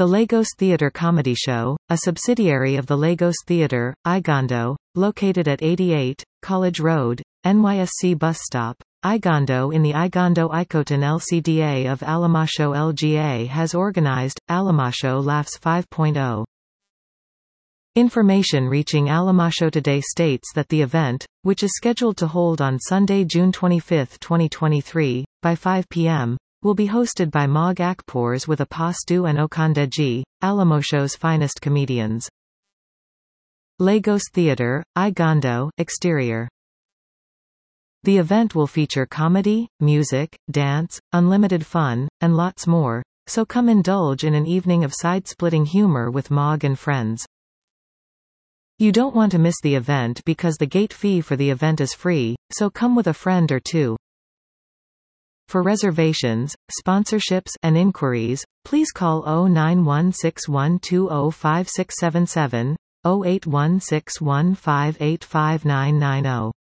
The Lagos Theatre Comedy Show, a subsidiary of the Lagos Theatre, Igondo, located at 88, College Road, NYSC bus stop, Igondo in the Igondo Ikoton LCDA of Alamasho LGA has organized, Alamasho Laughs 5.0. Information reaching Alamasho today states that the event, which is scheduled to hold on Sunday, June 25, 2023, by 5 p.m., will be hosted by Mog Akpors with Apastu and Okandeji, Alamosho's finest comedians. Lagos Theatre, Igondo, exterior. The event will feature comedy, music, dance, unlimited fun, and lots more, so come indulge in an evening of side-splitting humor with Mog and friends. You don't want to miss the event because the gate fee for the event is free, so come with a friend or two. For reservations, sponsorships, and inquiries, please call 09161205677, 08161585990.